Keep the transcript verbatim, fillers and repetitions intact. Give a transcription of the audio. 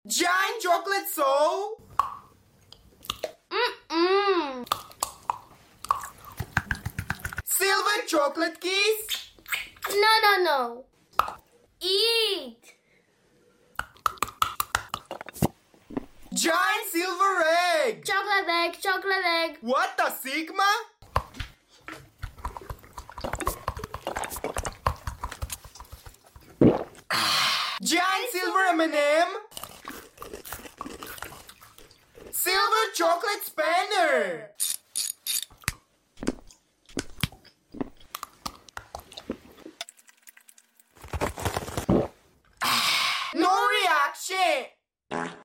Giant chocolate soul. Mm-mm. Silver chocolate kiss. No, no, no. Eat. Giant silver egg. Chocolate egg, chocolate egg. What the Sigma? Giant silver M and M. Silver chocolate spanner.